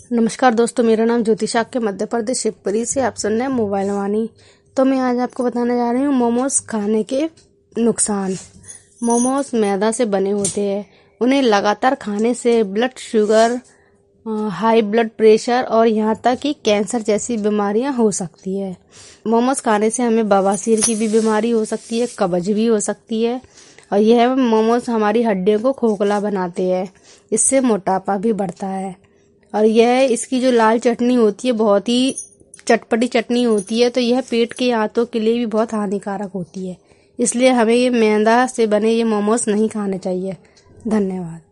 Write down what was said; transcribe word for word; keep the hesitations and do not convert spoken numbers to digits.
नमस्कार दोस्तों, मेरा नाम ज्योतिषा के मध्य प्रदेश शिवपुरी से आप सुन रहे हैं मोबाइल वाणी। तो मैं आज आपको बताने जा रही हूँ मोमोज खाने के नुकसान। मोमोज मैदा से बने होते हैं। उन्हें लगातार खाने से blood sugar, high blood pressure और यहाँ तक कि कैंसर जैसी बीमारियां हो सकती है। मोमोज खाने से हमें बवासीर की भी बीमारी हो सकती है, कब्ज भी हो सकती है। और यह मोमोज हमारी हड्डियों को खोखला बनाते हैं। इससे मोटापा भी बढ़ता है। और यह इसकी जो लाल चटनी होती है बहुत ही चटपटी चटनी होती है, तो यह पेट के आंतों के लिए भी बहुत हानिकारक होती है। इसलिए हमें ये मैदा से बने ये मोमोज नहीं खाने चाहिए। धन्यवाद।